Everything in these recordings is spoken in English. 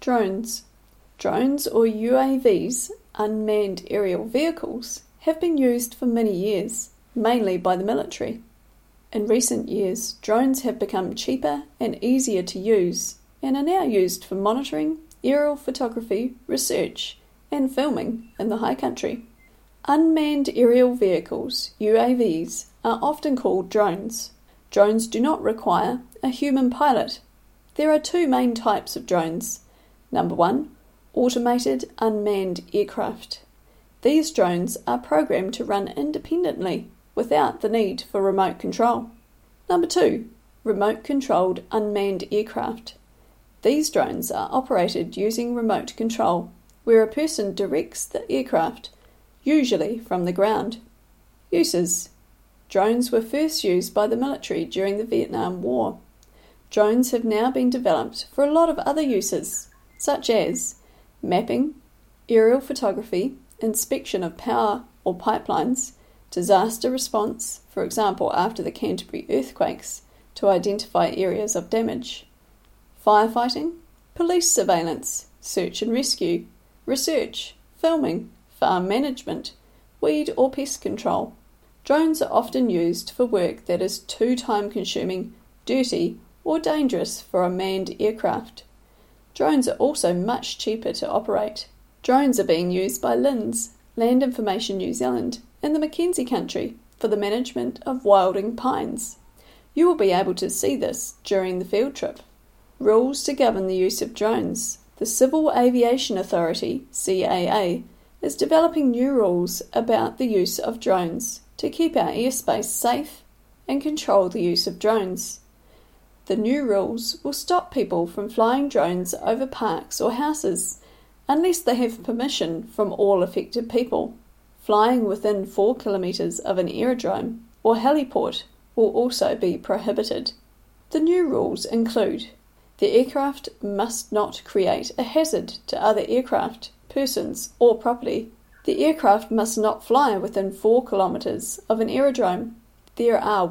Drones. Drones, or UAVs, unmanned aerial vehicles, have been used for many years, mainly by the military. In recent years, drones have become cheaper and easier to use and are now used for monitoring, aerial photography, research, and filming in the high country. Unmanned aerial vehicles, UAVs, are often called drones. Drones do not require a human pilot. There are two main types of drones. Number 1, automated unmanned aircraft. These drones are programmed to run independently without the need for remote control. Number 2, remote-controlled unmanned aircraft. These drones are operated using remote control, where a person directs the aircraft, usually from the ground. Uses. Drones were first used by the military during the Vietnam War. Drones have now been developed for a lot of other uses, such as mapping, aerial photography, inspection of power or pipelines, disaster response, for example after the Canterbury earthquakes, to identify areas of damage, firefighting, police surveillance, search and rescue, research, filming, farm management, weed or pest control. Drones are often used for work that is too time-consuming, dirty, or dangerous for a manned aircraft. Drones are also much cheaper to operate. Drones are being used by LINZ, Land Information New Zealand, in the Mackenzie country for the management of wilding pines. You will be able to see this during the field trip. Rules to govern the use of drones. The Civil Aviation Authority, CAA, is developing new rules about the use of drones to keep our airspace safe and control the use of drones. The new rules will stop people from flying drones over parks or houses unless they have permission from all affected people. Flying within 4 kilometres of an aerodrome or heliport will also be prohibited. The new rules include: the aircraft must not create a hazard to other aircraft, persons or property. The aircraft must not fly within 4 kilometres of an aerodrome. There are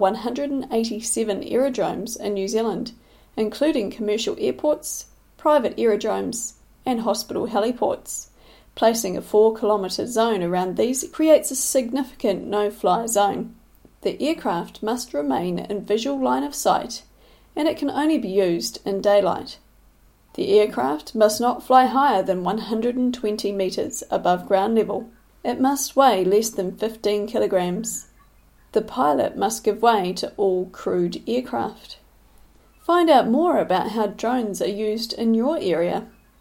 187 aerodromes in New Zealand, including commercial airports, private aerodromes, and hospital heliports. Placing a 4-kilometre zone around these creates a significant no-fly zone. The aircraft must remain in visual line of sight, and it can only be used in daylight. The aircraft must not fly higher than 120 metres above ground level. It must weigh less than 15 kilograms. The pilot must give way to all crewed aircraft. Find out more about how drones are used in your area